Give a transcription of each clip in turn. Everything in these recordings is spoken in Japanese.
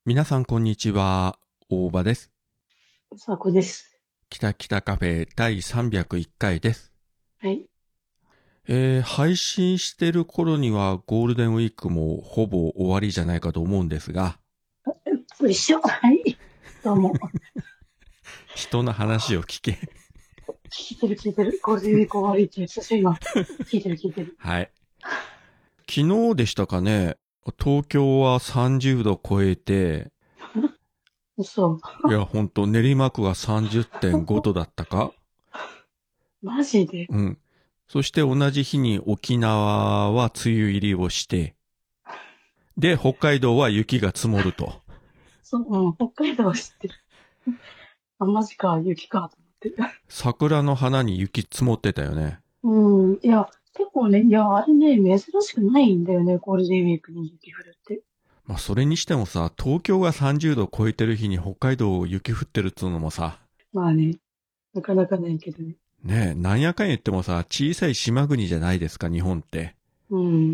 皆さんこんにちは、大場です。 さこです。 北北カフェ第301回です。 はい。 配信してる頃にはゴールデンウィークもほぼ終わりじゃないかと思うんですが、 一緒。はい。どうも。 人の話を聞け。 聞いてる。ゴールデンウィーク終わりって言ってた今。聞いてる。 はい。昨日でしたかね、東京は30度超えて、 嘘。 いやほんと練馬区が30.5度だったか。 マジで。 うん。そして同じ日に沖縄は梅雨入りをして、で、北海道は雪が積もると。 そう、うん、北海道は知ってる。あ、マジか、雪か、と思って。 桜の花に雪積もってたよね。 うん、いや、結構ね、いや、あれね、珍しくないんだよね、ゴールデンウィークに雪降るって。 まあそれにしてもさ、東京が30度超えてる日に北海道雪降ってるっつうのもさ、 まあね、なかなかないけどね。 ねえ、なんやかん言ってもさ、小さい島国じゃないですか、日本って。 うん。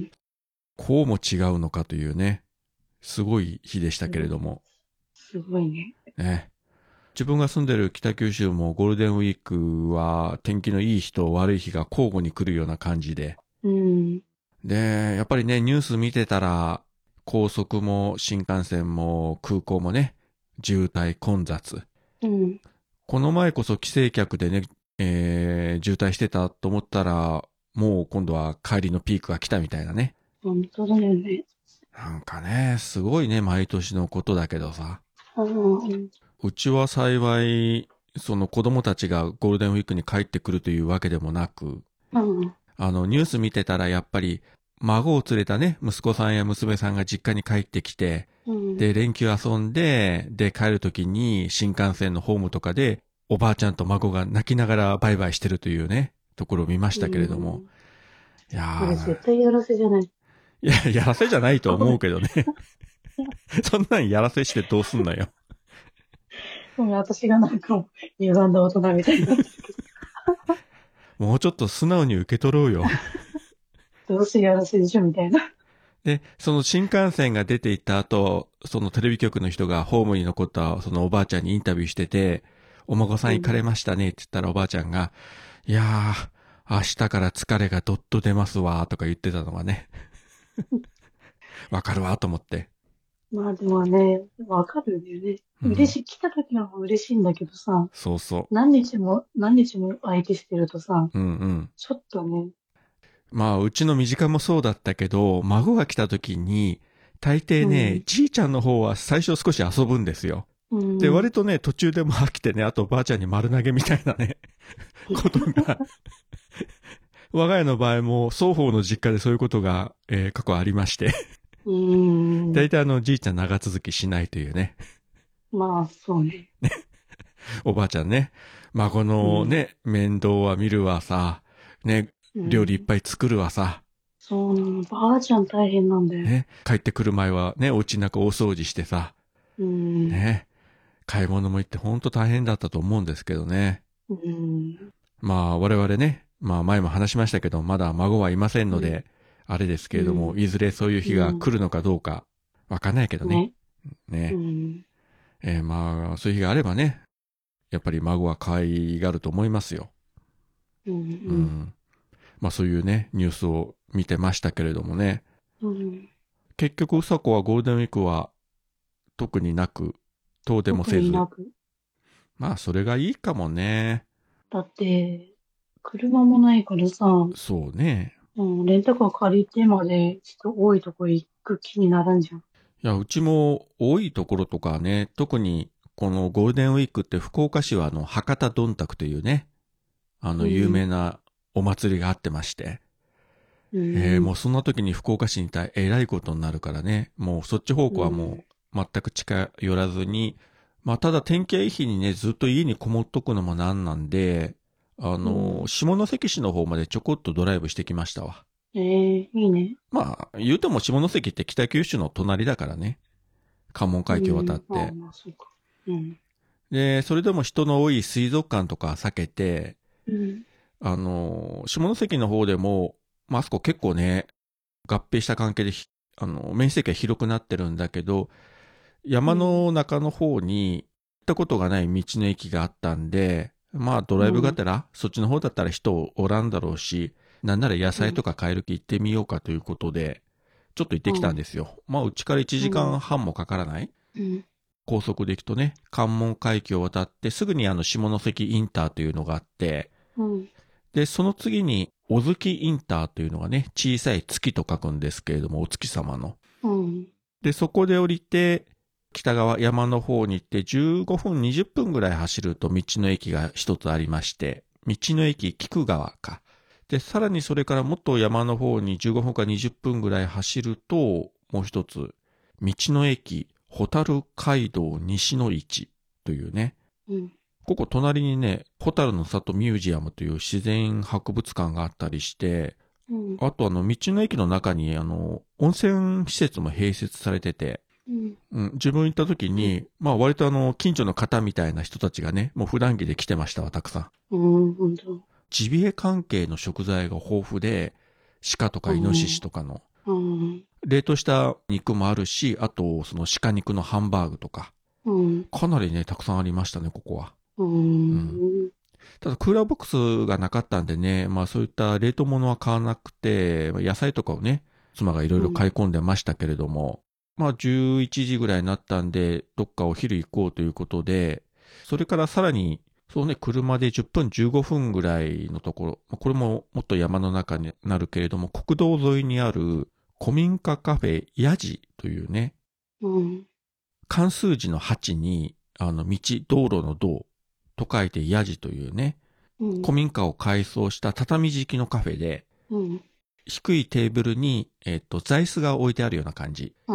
こうも違うのかというね、すごい日でしたけれども。 すごいね。 ね。自分が住んでる北九州もゴールデンウィークは天気のいい日と悪い日が交互に来るような感じで。 うん。 で、やっぱりね、ニュース見てたら、高速も新幹線も空港もね、渋滞混雑。 うん。 この前こそ帰省客でね、渋滞してたと思ったら、もう今度は帰りのピークが来たみたいなね。 本当だよね。 なんかね、すごいね、毎年のことだけどさ。 うん。 うちは幸い、その子供たちがゴールデンウィークに帰ってくるというわけでもなく、 うん。 ニュース見てたらやっぱり、孫を連れたね、息子さんや娘さんが実家に帰ってきて、 うん。 で、連休遊んで、で、帰るときに新幹線のホームとかで、おばあちゃんと孫が泣きながらバイバイしてるというね、ところを見ましうたけれども。 ん。 いやあれー、 絶対やらせじゃない。 いや、やらせじゃないと思うけどね。そんなんやらせしてどうすんのよ。 ごめん、私がなんかもう歪んだ大人みたいになってるけもうちょっと素直に受け取ろうよ。 ど、どうせやらせでしょみたいな。 で、その新幹線が出て行った後、そのテレビ局の人がホームに残ったそのおばあちゃんにインタビューしてて、お孫さん行かれうん。 ましたねって言ったらおばあちゃんが、いやー、明日から疲れがどっと出ますわーとか言ってたのがね、わかるわーと思って。 まあでもね、わかるんだよね。 うん。 来た時は嬉しいんだけどさ、 そうそ何日も相手してるとさ、 う。うんうん。 ちょっとね、 まあ、うちの身近もそうだったけど、孫が来た時に、大抵ね、 うん、 じいちゃんの方は最初少し遊ぶんですよ。で、 うん、 割とね、途中でも飽きてね、あとばあちゃんに丸投げみたいなね、ことが、我が家の場合も双方の実家でそういうことが、過去ありまして、 うん、 大体じいちゃん長続きしないというね、 まあそうね。 おばあちゃんね、孫うん、 のね、面倒は見るわさ、ね、料理いっうん。 ぱい作るわさ、 そうなの、ばあちゃん大変なんだよ。 ね、帰ってくる前はね、お家の中大掃除してさ、 うん、 ね、買い物も行ってほんと大変だったと思うんですけどね。 うん、 まあ我々ね、まあ前も話しましたけど、まだ孫はいませんうん、 ので、あれですけれども、 うん、 いずれそういう日がうん、 来るのかどうか、わかんないけどね。 ね、うね。 ん、 まあ、そういう日があればね、やっぱり孫は可愛がると思いますよ。 うん、 うん。まあそういうね、ニュースを見てましたけれどもね。 うん。 結局、うさこはゴールデンウィークは特になく、遠出も特せず。 になく。 まあそれがいいかもね。 だって、車もないからさ、 そうね。 うん、レンタカー借りてまで人多いとこ行く気にならんじゃん。 いや、うちも多いところとかね、特にこのゴールデンウィークって福岡市は博多どんたくというね、有名うん、 なお祭りがあってまして、 うん、 もうそんな時に福岡市にいたらえらいことになるからね、もうそっち方向はもうん、 う全く近寄らずに、まあただ天気がいい日にね、ずっと家にこもっとくのもなんなんで、 うん。 下関市の方までちょこっとドライブしてきましたわ。 いいね。 まあ、言うても下関って北九州の隣だからね、関門海峡渡っうん、まあて。 まあ、そうか。うん、 で、それでも人の多い水族館とか避けて、 うん、 下関の方でも、まあそこ結構ね、合併した関係で面積が広くなってるんだけど、 山の中の方に行ったことがない道の駅があったんで、まあドライブがてら、そっちの方だったら人おらんだろうし、なんなら野菜とか買える気行ってみようかということで、ちょっと行ってきたんですよ。まあうちから1時間半もかからない、 うん。 高速で行くとね、関門海峡を渡ってすぐに下関インターというのがあって、 うん。 で、その次に小月インターというのがね、小さい月と書くんですけれども、お月様の。 うん。 で、そこで降りて、北側山の方に行って15分、20分ぐらい走ると道の駅が一つありまして、道の駅菊川か。で、さらにそれからもっと山の方に15分か20分ぐらい走ると、もう一つ、道の駅ホタル街道西の市というね、 うん。 ここ隣にね、ホタルの里ミュージアムという自然博物館があったりして、 うん。 あと道の駅の中に温泉施設も併設されてて、 うん。 自分行った時に、まあ割と近所の方みたいな人たちがね、もう普段着で来てましたわ、たくさん。 うん。本当。 ジビエ関係の食材が豊富で、鹿とかイノシシとかの、 うん。 冷凍した肉もあるし、あとその鹿肉のハンバーグとか、 うん。 かなりね、たくさんありましたね、ここは。 うん。 ただクーラーボックスがなかったんでね、まあそういった冷凍物は買わなくて、野菜とかをね、妻がいろいろ買い込んでましたけれども、まあ11時ぐらいになったんで、どっかお昼行こうということで、それからさらに、そうね、車で10分15分ぐらいのところ、これももっと山の中になるけれども、国道沿いにある古民家カフェヤジというね、 うん。 漢数字の8に、道路の道と書いてヤジというね、 うん。 古民家を改装した畳敷きのカフェで、 うん。 低いテーブルに、座椅子が置いてあるような感じ。 うん。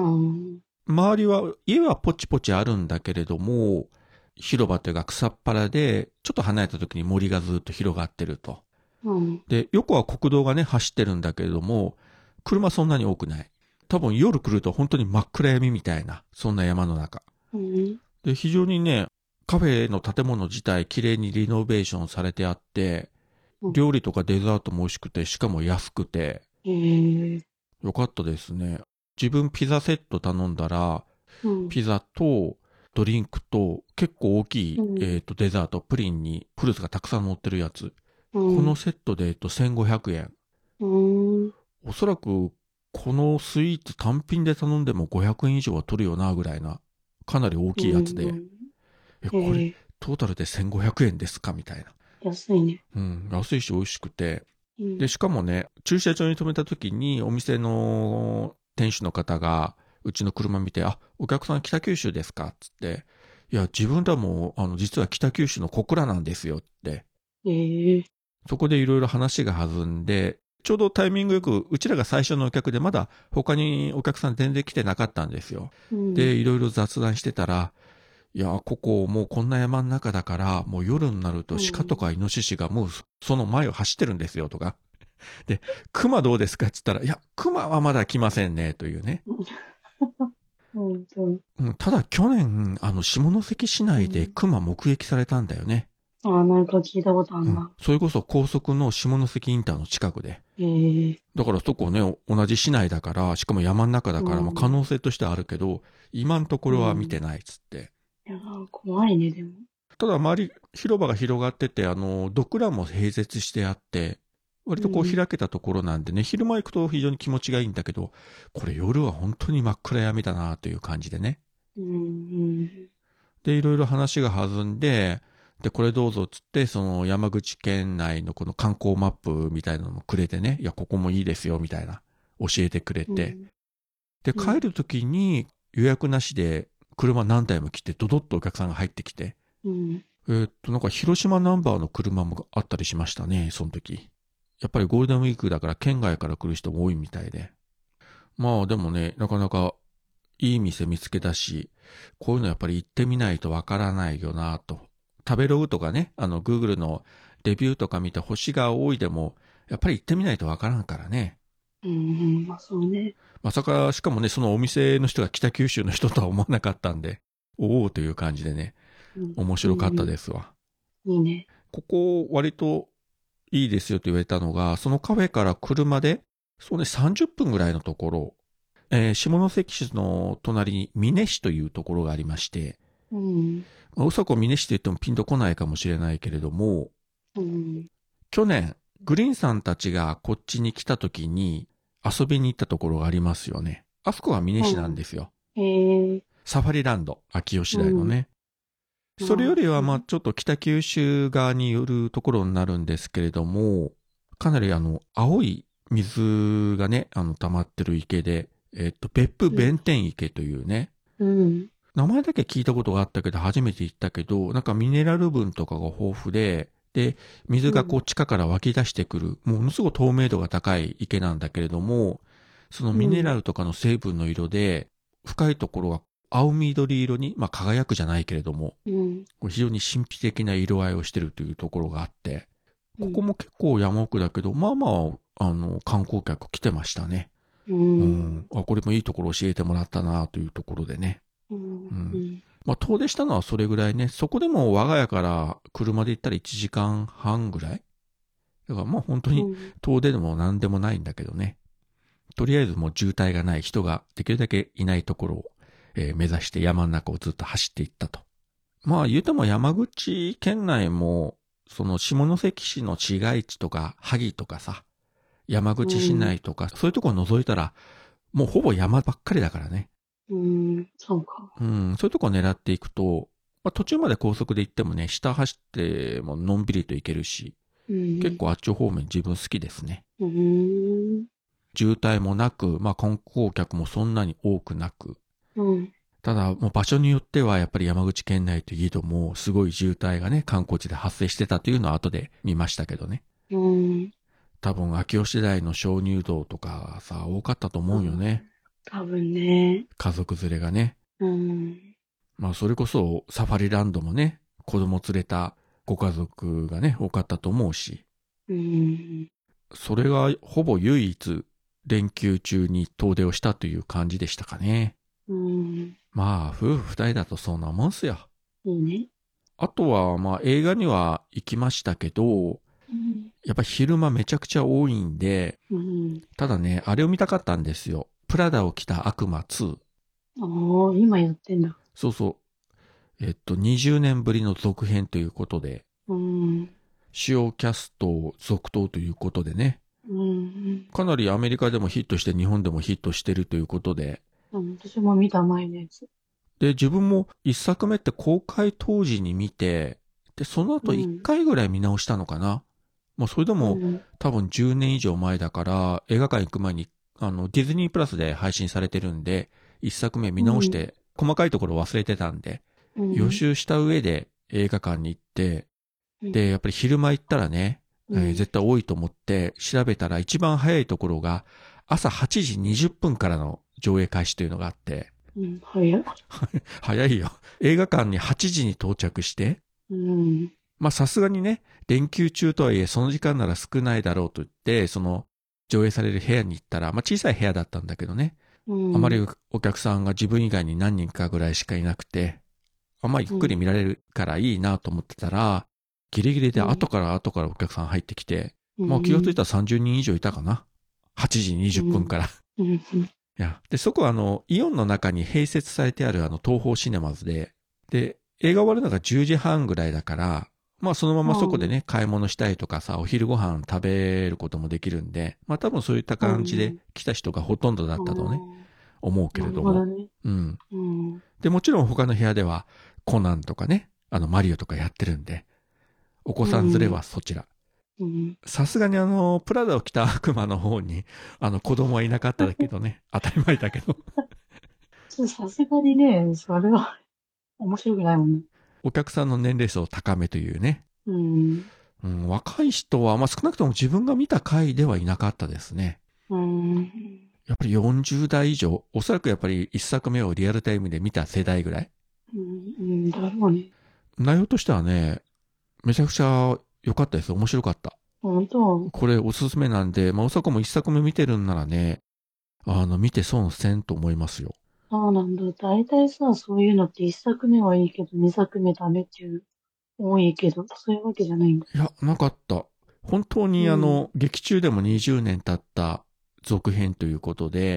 周りは、家はポチポチあるんだけれども、広場というか草っぱらで、ちょっと離れた時に森がずっと広がってると。 うん。 で、横は国道がね、走ってるんだけれども、車そんなに多くない。多分夜来ると本当に真っ暗闇みたいな、そんな山の中。 うん。 で、非常にね、カフェの建物自体綺麗にリノベーションされてあって、料理とかデザートも美味しくて、しかも安くて、よかったですね。自分ピザセット頼んだら、ピザとドリンクと結構大きい、デザート、プリンにフルーツがたくさん乗ってるやつ。このセットで、1500円。おそらく、このスイーツ単品で頼んでも500円以上は取るよな、ぐらいな。かなり大きいやつで。これ、トータルで1500円ですかみたいな。 安いね。 安いし美味しくて。で、しかもね、駐車場に停めた時にお店の店主の方が、うちの車見て、あ、お客さん北九州ですかつって、いや、自分らも、実は北九州の小倉なんですよって。そこでいろいろ話が弾んで、ちょうどタイミングよく、うちらが最初のお客でまだ他にお客さん全然来てなかったんですよ。で、いろいろ雑談してたら、いや、ここもうこんな山の中だから、もう夜になると鹿とかイノシシがもうその前を走ってるんですよとか。で、熊どうですかって言ったら、いや、熊はまだ来ませんね、というね。ただ去年、下関市内で熊目撃されたんだよね。 なんか聞いたことあるな。 それこそ高速の下関インターの近くで。だからそこね、同じ市内だから、しかも山の中だから、可能性としてはあるけど、今のところは見てないっつって。 いや、怖いね、でも。 ただ周り、広場が広がってて、ドッグランも併設してあって、割とこう開けたところなんでね、昼間行くと非常に気持ちがいいんだけど、これ夜は本当に真っ暗闇だなという感じでね。で、いろいろ話が弾んで、で、これどうぞっつって、その山口県内のこの観光マップみたいなのもくれてね、いや、ここもいいですよ、みたいな、教えてくれて。で、帰るときに予約なしで車何台も来て、ドドッとお客さんが入ってきて。なんか広島ナンバーの車もあったりしましたね、その時。やっぱりゴールデンウィークだから県外から来る人も多いみたいで。まあでもね、なかなかいい店見つけたし、こういうのやっぱり行ってみないとわからないよなと。食べログとかね、Google のレビューとか見て星が多いでも、やっぱり行ってみないとわからんからね。 まあそうね。 まさか、しかもね、そのお店の人が北九州の人とは思わなかったんで、おおという感じでね、面白かったですわ。 いいね。 ここ割といいですよと言われたのが、そのカフェから車で、そうね、30分ぐらいのところ、 下関市の隣に美祢市というところがありまして、 うん。 うさこ美祢市と言ってもピンとこないかもしれないけれども、 うん。 去年、グリーンさんたちがこっちに来た時に遊びに行ったところがありますよね。あそこは美祢市なんですよ。 へえ。 サファリランド、秋吉台のね。それよりはちょっと北九州側によるところになるんですけれども、かなり青い水がね、溜まってる池で、別府弁天池というね、 うん。 名前だけ聞いたことがあったけど、初めて行ったけど、なんかミネラル分とかが豊富で、で、水がこう地下から湧き出してくる、ものすごく透明度が高い池なんだけれども、そのミネラルとかの成分の色で、深いところは青緑色に、輝くじゃないけれども、非常に神秘的な色合いをしてるというところがあって、ここも結構山奥だけど、観光客来てましたね。これもいいところ教えてもらったなというところでね。遠出したのはそれぐらいね。そこでも我が家から車で行ったら1時間半ぐらい。だから本当に遠出でも何でもないんだけどね。とりあえずもう渋滞がない人ができるだけいないところを、目指して山の中をずっと走っていったと。言うても山口県内も、その下関市の市街地とか萩とかさ、山口市内とか、そういうところを除いたら、もうほぼ山ばっかりだからね。 そうか。 そういうとこを狙っていくと、途中まで高速で行ってもね、下走ってものんびりと行けるし、結構あっち方面自分好きですね。渋滞もなく、観光客もそんなに多くなく。ただ、もう場所によってはやっぱり山口県内といえども、すごい渋滞がね、観光地で発生してたというのは後で見ましたけどね。多分、秋吉台の鍾乳洞とかさ、多かったと思うよね。 多分ね。 家族連れがね。それこそサファリランドもね、子供連れたご家族がね、多かったと思うし。それがほぼ唯一連休中に遠出をしたという感じでしたかね。夫婦二人だとそんなもんすよ。 いいね。 あとは、映画には行きましたけど、やっぱ昼間めちゃくちゃ多いんで、ただね、あれを見たかったんですよ。プラダを着た悪魔2。 今やってんだ。 そうそう。20年ぶりの続編ということで、主要キャスト続投ということでね、かなりアメリカでもヒットして日本でもヒットしてるということで、 私も見た前のやつ。 で、自分も一作目って公開当時に見て、で、その後一回ぐらい見直したのかな。それでも、多分10年以上前だから、映画館行く前に、ディズニープラスで配信されてるんで、一作目見直して、細かいところ忘れてたんで、予習した上で映画館に行って、で、やっぱり昼間行ったらね、絶対多いと思って調べたら一番早いところが朝8時20分からの上映開始というのがあって、 早い。 早いよ。映画館に8時に到着して、さすがにね、連休中とはいえその時間なら少ないだろうと言って、その上映される部屋に行ったら、小さい部屋だったんだけどね、あまりお客さんが自分以外に何人かぐらいしかいなくて、ゆっくり見られるからいいなと思ってたら、ギリギリで後からお客さん入ってきて、気がついたら30人以上いたかな。8時20分から。で、そこはイオンの中に併設されてある東宝シネマズで、で、映画終わるのが10時半ぐらいだから、そのままそこでね、買い物したりとかさ、お昼ご飯食べることもできるんで、多分そういった感じで来た人がほとんどだったとね、思うけれども。で、もちろん他の部屋では、コナンとかね、マリオとかやってるんで、お子さん連れはそちら。さすがにプラダを着た悪魔の方に、子供はいなかったけどね、当たり前だけど。 さすがにね、それは面白くないもんね。 お客さんの年齢層高めというね。若い人は、少なくとも自分が見た回ではいなかったですね。やっぱり40代以上、おそらくやっぱり一作目をリアルタイムで見た世代ぐらい。 だろうね。 内容としてはね、めちゃくちゃ良かったです。面白かった。 本当？ これおすすめなんで、おそらくも一作目見てるんならね、見て損せんと思いますよ。 そうなんだ。大体さ、そういうのって一作目はいいけど、二作目ダメっていう多いけど、そういうわけじゃないんだ。 いや、なかった。本当に劇中でも20年経った続編ということで、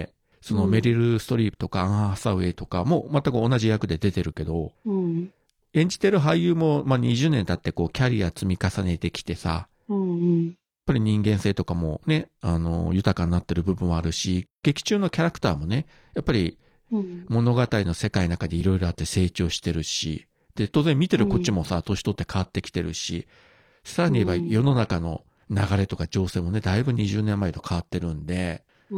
そのメリル・ストリープとかアン・ハサウェイとかも全く同じ役で出てるけど、 うん。 演じてる俳優も、まあ、20年経ってこう、キャリア積み重ねてきてさ、 うん。 やっぱり人間性とかもね、豊かになってる部分もあるし、劇中のキャラクターもね、やっぱりうん。 物語の世界の中でいろいろあって成長してるし、で、当然見てるこっちもさ、年取って変わってきてるし、さらに言えば世の中の流れとか情勢もね、だいぶ20年前と変わってるんで、 うん。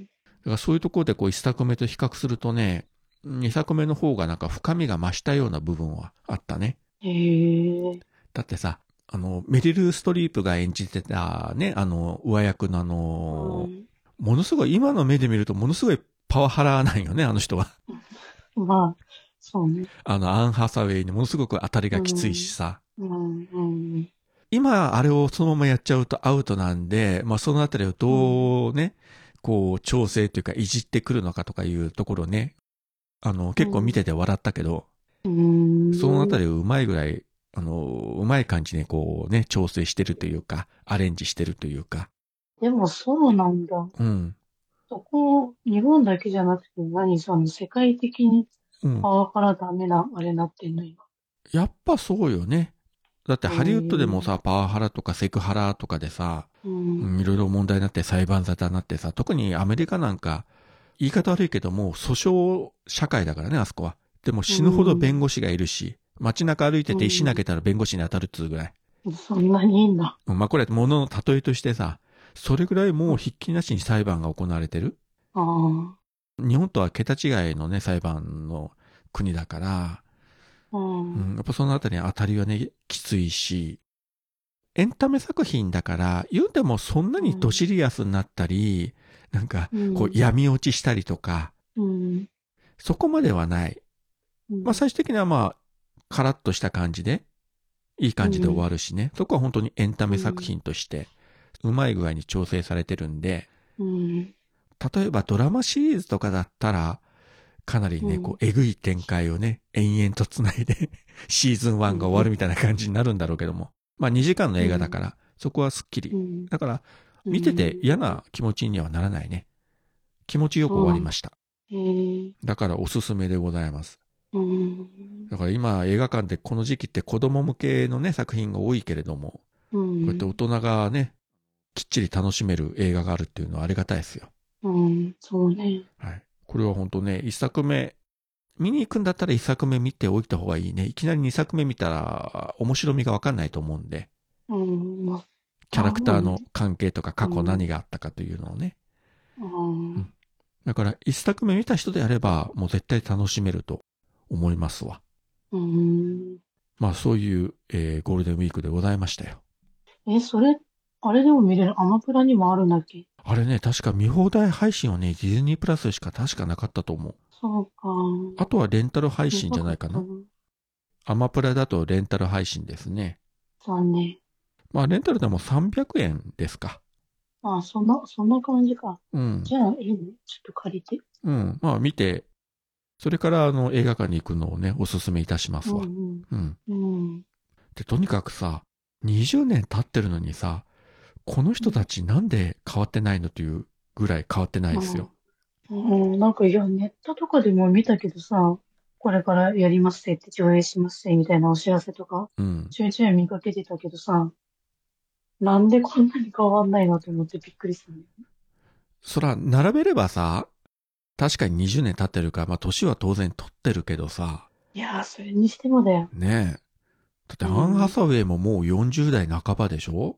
だからそういうところでこう一作目と比較するとね、二作目の方がなんか深みが増したような部分はあったね。 へえ。 だってさ、メリル・ストリープが演じてたね、上役のものすごい、今の目で見るとものすごいパワハラなんよね、あの人は。 まあ、そうね。 アン・ハサウェイにものすごく当たりがきついしさ。 うん。 今、あれをそのままやっちゃうとアウトなんで、まあそのあたりをどうね、こう、調整というかいじってくるのかとかいうところね、結構見てて笑ったけど、そのあたりをうまいぐらい、うまい感じにこうね、調整してるというか、アレンジしてるというか。 でもそうなんだ。 うん。 そこ、日本だけじゃなくてその世界的にうん。 パワハラダメな、あれなってんの今。 やっぱそうよね。だってハリウッドでもさ、パワハラとかセクハラとかでさ、いろいろ問題になって裁判沙汰になってさ、特にアメリカなんか、言い方悪いけども、訴訟社会だからね、あそこは。でも死ぬほど弁護士がいるし、街中歩いてて石投げたら弁護士に当たるっつうぐらい。 そんなにいいんだ。 まあこれは物の例えとしてさ、それぐらいもうひっきりなしに裁判が行われてる。 ああ。 日本とは桁違いのね、裁判の国だから、やっぱそのあたりに当たりはね、きついし、エンタメ作品だから、言うてもそんなにドシリアスになったり、なんか、こう闇落ちしたりとか、そこまではない。まあ最終的にはまあ、カラッとした感じで、いい感じで終わるしね。そこは本当にエンタメ作品として、うまい具合に調整されてるんで、例えばドラマシリーズとかだったら、かなりね、こう、えぐい展開をね、延々と繋いで、シーズン1が終わるみたいな感じになるんだろうけども。まあ2時間の映画だから、そこはスッキリ。だから、見てて嫌な気持ちにはならないね。気持ちよく終わりました。だからおすすめでございます。だから今映画館でこの時期って子供向けのね、作品が多いけれども、こうやって大人がね、きっちり楽しめる映画があるっていうのはありがたいですよ。 そうね。 はい。これは本当ね、一作目、見に行くんだったら一作目見ておいた方がいいね。いきなり二作目見たら面白みがわかんないと思うんで。キャラクターの関係とか過去何があったかというのをね。だから一作目見た人であればもう絶対楽しめると思いますわ。まあそういう、ゴールデンウィークでございましたよ。 それ、あれでも見れるアマプラにもあるんだっけ？ あれね、確か見放題配信はね、ディズニープラスしか確かなかったと思う。 そうか。 あとはレンタル配信じゃないかな。アマプラだとレンタル配信ですね。 残念。 まあレンタルでも300円ですか。 そんな感じか。じゃあいいね。ちょっと借りて。 まあ見て、それから映画館に行くのをね、おすすめいたしますわ。で、とにかくさ、20年経ってるのにさ、この人たちなんで変わってないのというぐらい変わってないですよ。 なんか、いや、ネットとかでも見たけどさ、これからやりますって上映しますみたいなお知らせとか、ちょいちょい見かけてたけどさ、なんでこんなに変わんないのと思ってびっくりしたね。 そら、並べればさ、確かに20年経ってるから、まあ年は当然取ってるけどさ。 いやー、それにしてもだよ。 ねえ。だってアン・ハサウェイももう40代半ばでしょ？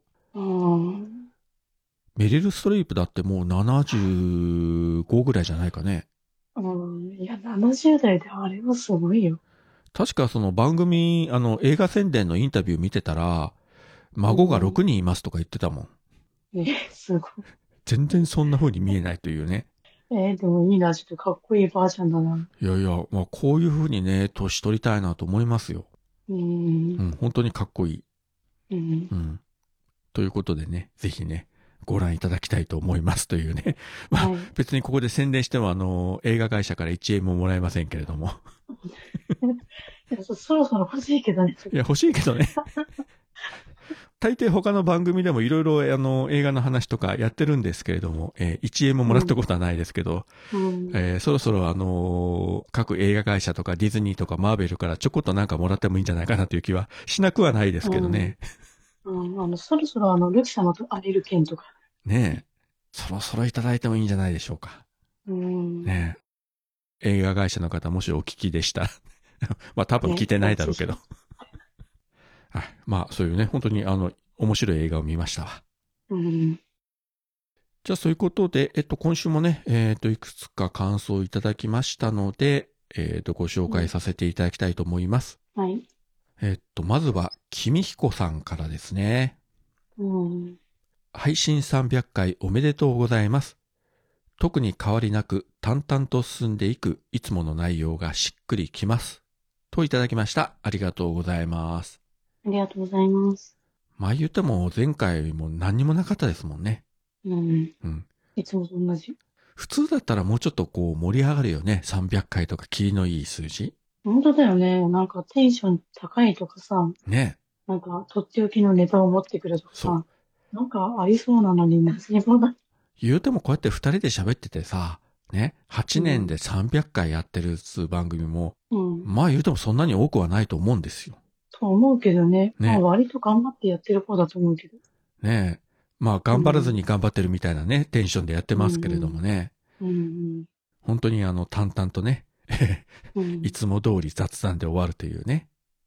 メリル・ストリープだってもう75ぐらいじゃないかね。 いや、70代であれはすごいよ。 確かその番組、映画宣伝のインタビュー見てたら、孫が6人いますとか言ってたもん。 すごい。 全然そんな風に見えないというね。 でもいいな、ちょっとかっこいいばあちゃんだな。 いやいや、まあこういう風にね、年取りたいなと思いますよ。本当にかっこいい。ということでね、ぜひね、ご覧いただきたいと思いますというね。まあ、別にここで宣伝しても映画会社から1円ももらえませんけれども。 そろそろ欲しいけどね。 いや、欲しいけどね。 大抵他の番組でもいろいろ映画の話とかやってるんですけれども、1円ももらったことはないですけど、そろそろ各映画会社とかディズニーとかマーベルからちょこっとなんかもらってもいいんじゃないかなという気はしなくはないですけどね。 そろそろルキ様とアリル券とか。 ねえ。そろそろいただいてもいいんじゃないでしょうか。ねえ。映画会社の方もしお聞きでしたら。まあ多分聞いてないだろうけど。はい。まあそういうね、本当に面白い映画を見ましたわ。じゃあそういうことで、今週もね、いくつか感想をいただきましたので、ご紹介させていただきたいと思います。 はい。 まずは、君彦さんからですね。配信300回おめでとうございます。特に変わりなく淡々と進んでいくいつもの内容がしっくりきます。といただきました。ありがとうございます。 ありがとうございます。 まあ言っても前回も何にもなかったですもんね。いつもと同じ。 普通だったらもうちょっとこう盛り上がるよね。300回とかキリのいい数字。 本当だよね。なんかテンション高いとかさ。 ね。 なんかとっておきのネタを持ってくるとかさ。なんかありそうなのに何もない。 言うてもこうやって2人で喋っててさ、ね、8年で300回やってる番組も、まあ言うてもそんなに多くはないと思うんですよ。 と思うけどね。まあ割と頑張ってやってる方だと思うけど。 ねえ。まあ頑張らずに頑張ってるみたいなね、テンションでやってますけれどもね。本当に淡々とね、いつも通り雑談で終わるというね。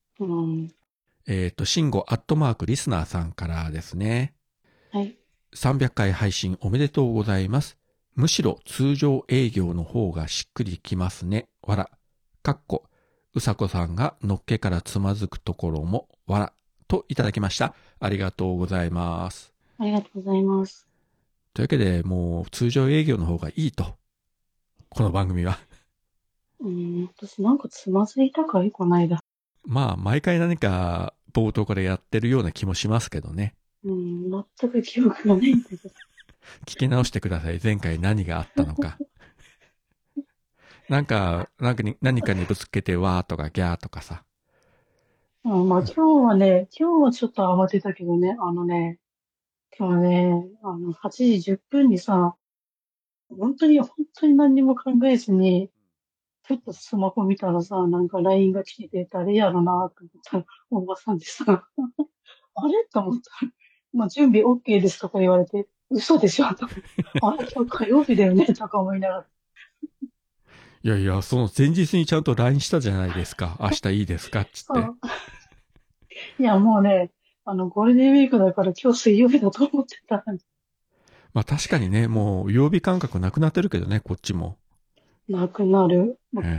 慎吾リスナーさんからですね。 はい。 300回配信おめでとうございます。むしろ通常営業の方がしっくりきますね。わら。うさこさんがのっけからつまずくところも、わら。といただきました。ありがとうございます。 ありがとうございます。 というわけで、もう通常営業の方がいいと。この番組は。 私なんかつまずいたかいこないだ。 まあ、毎回何か冒頭からやってるような気もしますけどね。 全く記憶がないんだけど。 聞き直してください。前回何があったのか。何かにぶつけてわーとかギャーとかさ。 まあ今日はちょっと慌てたけどね、今日ね、8時10分にさ、本当に何にも考えずに、ちょっとスマホ見たらさ、なんか LINE が来てて、誰やろなと思ったら、おばさんでさ、あれと思ったら、まあ、準備 OK ですとか言われて、嘘でしょと。あれ今日火曜日だよねとか思いながら。 いやいや、その前日にちゃんと LINE したじゃないですか。明日いいですかっつって。 いや、もうね、ゴールデンウィークだから今日水曜日だと思ってた。 まあ確かにね、もう曜日感覚なくなってるけどね、こっちも。 なくなる。だから、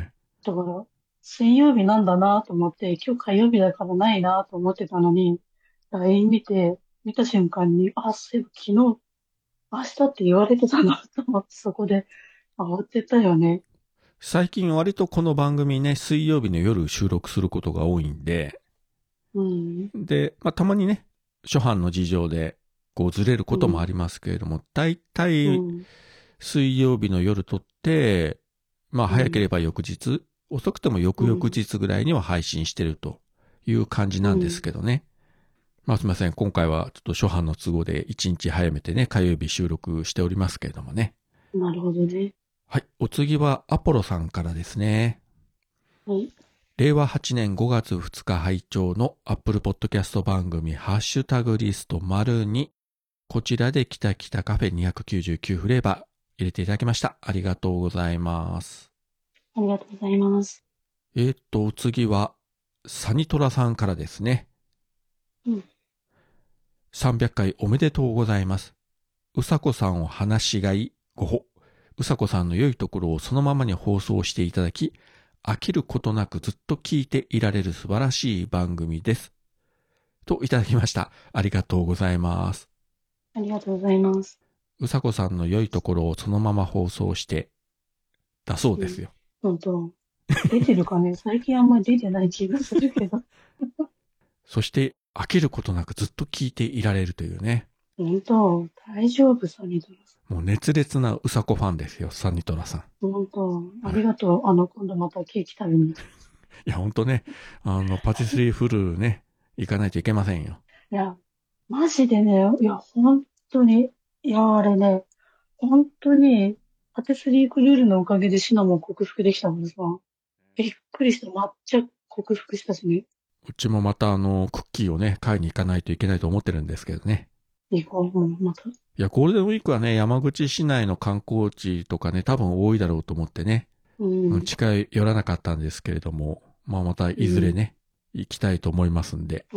水曜日なんだなと思って、今日火曜日だからないなと思ってたのに、LINE 見た瞬間に、そういえば昨日、明日って言われてたなと思って、そこで慌てたよね。 最近割とこの番組ね、水曜日の夜収録することが多いんで、で、まあたまにね、初版の事情でこうずれることもありますけれども、だいたい水曜日の夜撮って、まあ早ければ翌日、遅くても翌々日ぐらいには配信してるという感じなんですけどね。まあすみません。今回はちょっと初版の都合で1日早めてね、火曜日収録しておりますけれどもね。 なるほどね。 はい。お次はアポロさんからですね。 はい。 令和8年5月2日拝聴の Apple Podcast 番組ハッシュタグリスト②。こちらでキタキタカフェ299フレーバー入れていただきました。ありがとうございます。 ありがとうございます。 お次はサニトラさんからですね。300回おめでとうございます。うさこさんを話しがいごほ。うさこさんの良いところをそのままに放送していただき、飽きることなくずっと聞いていられる素晴らしい番組です。といただきました。ありがとうございます。 ありがとうございます。 うさこさんの良いところをそのまま放送してだそうですよ。 本当。出てるかね最近あんまり出てない気がするけど。 そして飽きることなくずっと聞いていられるというね。 本当、大丈夫、サニトラさん。もう熱烈なうさこファンですよ、サニトラさん。 本当、ありがとう。今度またケーキ食べに行く。 いや、本当ね、パティスリーフルね、行かないといけませんよ。 いや、 マジでね、いや、本当に、いや、あれね、本当に、パティスリークルールのおかげでシナモン克服できたからさ、びっくりした。抹茶克服したしね。 うちもまたクッキーをね、買いに行かないといけないと思ってるんですけどね。 行こう、また。 いや、ゴールデンウィークはね、山口市内の観光地とかね、多分多いだろうと思ってね、 うん。 近寄らなかったんですけれども、まあまたいずれね、行きたいと思いますんで。 うん。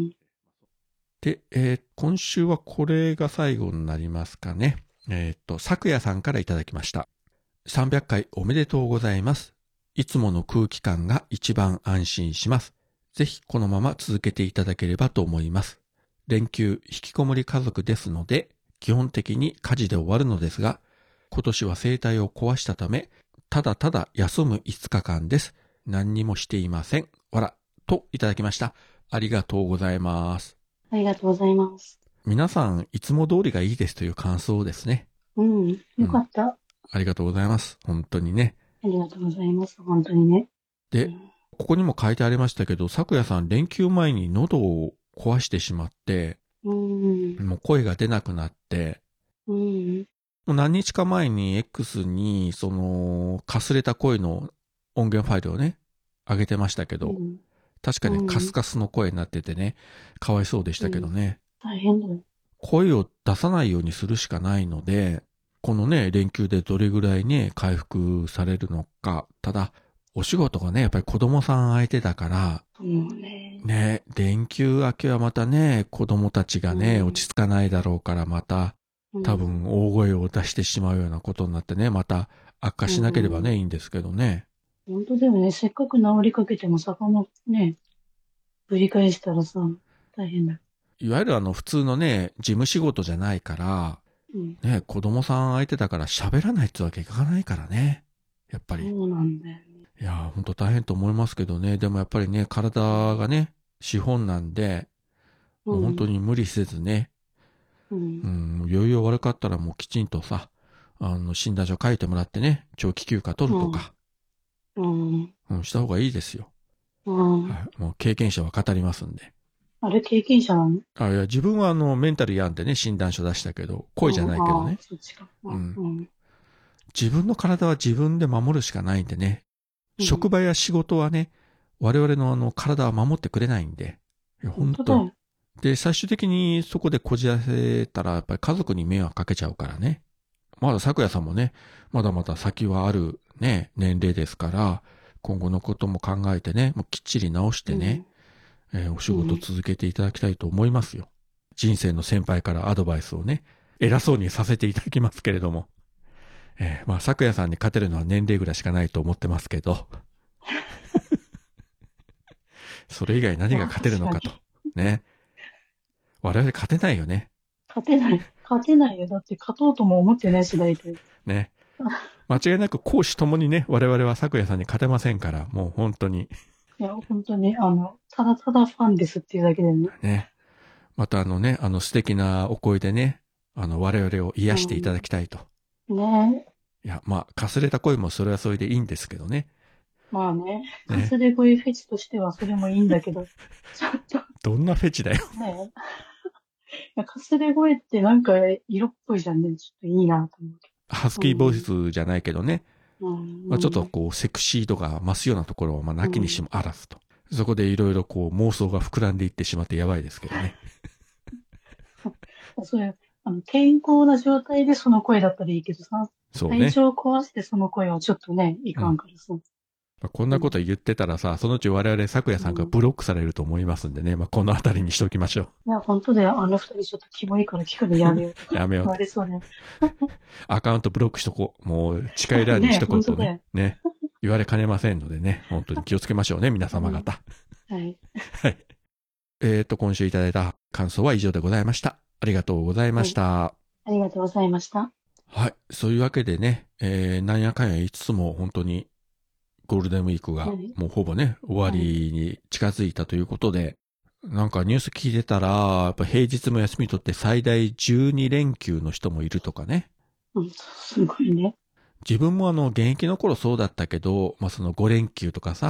で、今週はこれが最後になりますかね。昨夜さんからいただきました。300回おめでとうございます。いつもの空気感が一番安心します。ぜひこのまま続けていただければと思います。連休引きこもり家族ですので、基本的に家事で終わるのですが、今年は生態を壊したため、ただただ休む5日間です。何にもしていません。わら、といただきました。ありがとうございます。 ありがとうございます。 皆さん、いつも通りがいいですという感想ですね。 うん。よかった。 ありがとうございます。本当にね。 ありがとうございます。本当にね。 で、ここにも書いてありましたけど、昨夜さん連休前に喉を壊してしまって、もう声が出なくなって、もう何日か前に X に、かすれた声の音源ファイルをね、上げてましたけど、確かにカスカスの声になっててね、かわいそうでしたけどね。 大変だよ。 声を出さないようにするしかないので、このね、連休でどれぐらいね、回復されるのか。ただ、お仕事がね、やっぱり子供さん相手だから、ね、連休明けはまたね、子供たちがね、落ち着かないだろうから、また、多分大声を出してしまうようなことになってね、また悪化しなければね、いいんですけどね。 本当だよね。せっかく治りかけても魚ね、ぶり返したらさ、大変だ。 いわゆる普通のね、事務仕事じゃないから、ね、子供さん相手だから喋らないってわけいかないからね。やっぱり。 そうなんだよね。 いや、ほんと大変と思いますけどね。でもやっぱりね、体がね、資本なんで、もう本当に無理せずね、余裕悪かったらもうきちんとさ、診断書書いてもらってね、長期休暇取るとか、した方がいいですよ。はい、もう経験者は語りますんで。 あれ経験者なの？ いや、自分はメンタル病んでね、診断書出したけど、声じゃないけどね。 そっちか。 自分の体は自分で守るしかないんでね。職場や仕事はね、我々の体は守ってくれないんで。いや、本当で、最終的にそこでこじらせたら、やっぱり家族に迷惑かけちゃうからね。まだ昨夜さんもね、まだまだ先はあるね、年齢ですから、今後のことも考えてね、もうきっちり直してね、お仕事続けていただきたいと思いますよ。人生の先輩からアドバイスをね、偉そうにさせていただきますけれども。まあ、昨夜さんに勝てるのは年齢ぐらいしかないと思ってますけど。それ以外何が勝てるのかと。ね。我々勝てないよね。 勝てないよ。だって勝とうとも思ってないし、大体。 ね。間違いなく公私ともにね、我々は昨夜さんに勝てませんから、もう本当に。 いや、本当に、ただただファンですっていうだけでね。 ね。また素敵なお声でね、我々を癒していただきたいと。 ねいや、まあ、かすれた声もそれはそれでいいんですけどね。 まあね、かすれ声フェチとしてはそれもいいんだけど、ちょっと。 どんなフェチだよ。 ねかすれ声ってなんか色っぽいじゃんね。ちょっといいなと思う。 ハスキーボイスじゃないけどね。まあ、ちょっとこう、セクシー度が増すようなところは、まあ、なきにしもあらずと。そこでいろいろこう、妄想が膨らんでいってしまってやばいですけどね。 そういう、健康な状態でその声だったらいいけどさ、 そうね。 体調壊してその声はちょっとね、いかんからさ。 こんなこと言ってたらさ、そのうち我々昨夜さんがブロックされると思いますんでね、まあ、このあたりにしておきましょう。 いや、本当だよ。二人ちょっとキモいから聞くのやめよう。 やめよう。 あれそうね。 アカウントブロックしとこう。もう、近い欄にしとこうとね。ね。言われかねませんのでね、本当に気をつけましょうね、皆様方。 はい。 はい。今週いただいた感想は以上でございました。ありがとうございました。 ありがとうございました。 はい。そういうわけでね、なんやかんや言いつつも本当にゴールデンウィークがもうほぼね、終わりに近づいたということで、なんかニュース聞いてたら、やっぱ平日も休み取って最大12連休の人もいるとかね。 すごいね。 自分も現役の頃そうだったけど、まあその5連休とかさ、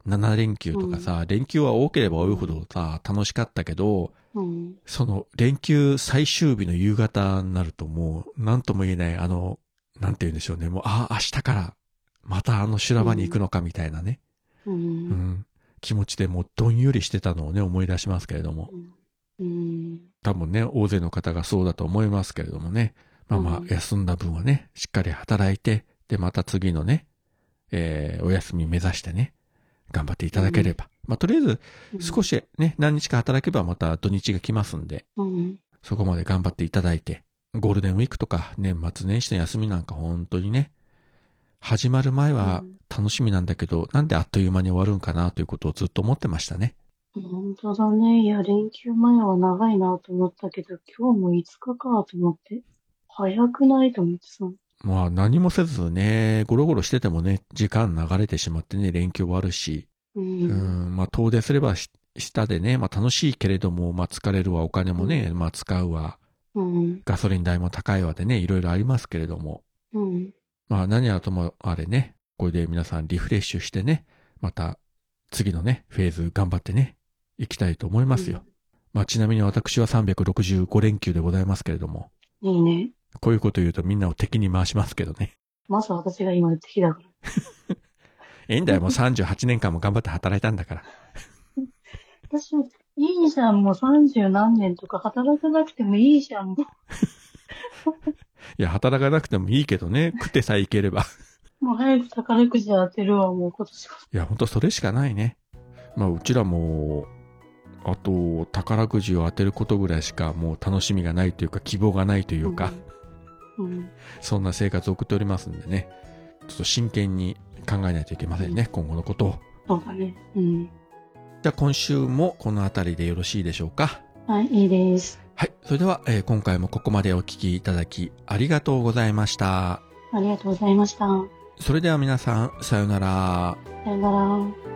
7連休とかさ、連休は多ければ多いほどさ、楽しかったけど、その連休最終日の夕方になるともう、なんとも言えない、なんて言うんでしょうね。もう、明日からまた修羅場に行くのかみたいなね。気持ちでもうどんよりしてたのをね、思い出しますけれども。多分ね、大勢の方がそうだと思いますけれどもね。休んだ分はね、しっかり働いて、で、また次のね、お休み目指してね、頑張っていただければ。とりあえず、少しね、何日か働けばまた土日が来ますんで、そこまで頑張っていただいて、ゴールデンウィークとか年末年始の休みなんか本当にね、始まる前は楽しみなんだけど、なんであっという間に終わるんかなということをずっと思ってましたね。 本当だね。いや、連休前は長いなと思ったけど、今日も5日かと思って、早くないと思ってさ。 何もせずね、ゴロゴロしててもね、時間流れてしまってね、連休終わるし。遠出すれば下でね、楽しいけれども、疲れるわ、お金もね、使うわ、ガソリン代も高いわでね、いろいろありますけれども。何はともあれね、これで皆さんリフレッシュしてね、また次のね、フェーズ頑張ってね、行きたいと思いますよ。ちなみに私は365連休でございますけれども。 いいね。 こういうこと言うとみんなを敵に回しますけどね。 まず私が今敵だから。 いいんだよ、もう38年間も頑張って働いたんだから。 私、いいじゃん、もう30何年とか働かなくてもいいじゃん、もう。 いや、働かなくてもいいけどね、食ってさえいければ。 もう早く宝くじ当てるわ、もう今年は。 いや、ほんとそれしかないね。うちらも、あと、宝くじを当てることぐらいしかもう楽しみがないというか、希望がないというか、そんな生活を送っておりますんでね、ちょっと真剣に考えないといけませんね、今後のことを。 そうだね。 じゃあ今週もこのあたりでよろしいでしょうか。 はい、いいです。 はい。それでは、今回もここまでお聞きいただきありがとうございました。 ありがとうございました。 それでは皆さん、さようなら。 さようなら。